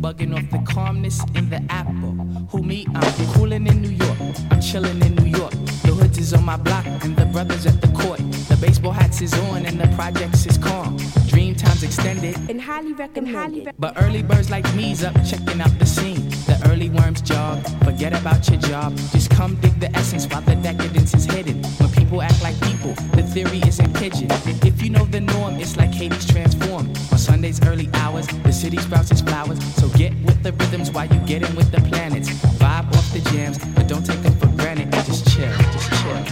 bugging off the calmness in the apple. Who me? I'm coolin' in New York. I'm chillin' in New York. The hoods is on my block and the brothers at the court. The baseball hats is on and the projects is calm. Dream time's extended and highly recommended. But early birds like me's up checking out the scene. The early worms jog. Forget about your job. Just come dig the essence while the decadence is hidden. When people act like people, the theory isn't pigeon. If you know the norm, it's like Hades transformed. On Sunday's early hours, the city sprouts its flowers. So get with the rhythms while you get in with the planets. Vibe off the jams, but don't take them for granted. Just chill, just chill.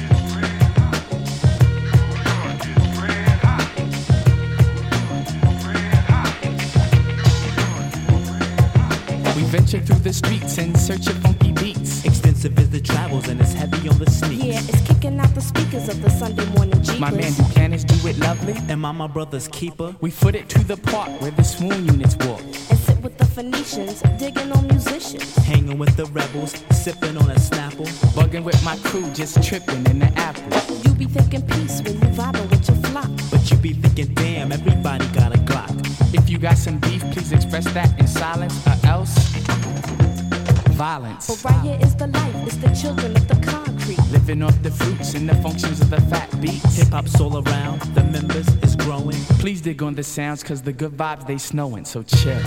We venture through the streets in search of funky beats. Extensive is the travels and it's heavy on the sneaks. Yeah, it's kicking out the speakers of the Sunday morning Jeepers. My man Buchanan's do it lovely. Am I my brother's keeper? We foot it to the park where the swoon units walk. And sit with the Phoenicians, digging on musicians. Hanging with the rebels, sipping on a Snapple. Bugging with my crew, just tripping in the apple. You be thinking peace when you vibing with your flock. But you be thinking, damn, everybody got a Glock. If you got some beef, please express that in silence, or else violence. But right here is the life, it's the children of the concrete. Living off the fruits and the functions of the fat beats. Hip-hop's all around, the members is growing. Please dig on the sounds, cause the good vibes, they snowing, so chill.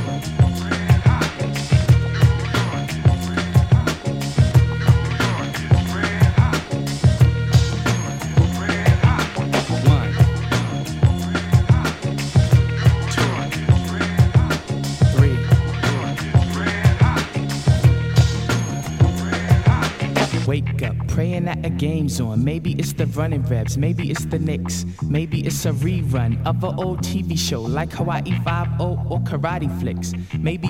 Wake up, praying that a game's on. Maybe it's the running Rebs, maybe it's the Knicks. Maybe it's a rerun of an old TV show like Hawaii 5-0 or Karate Flicks. Maybe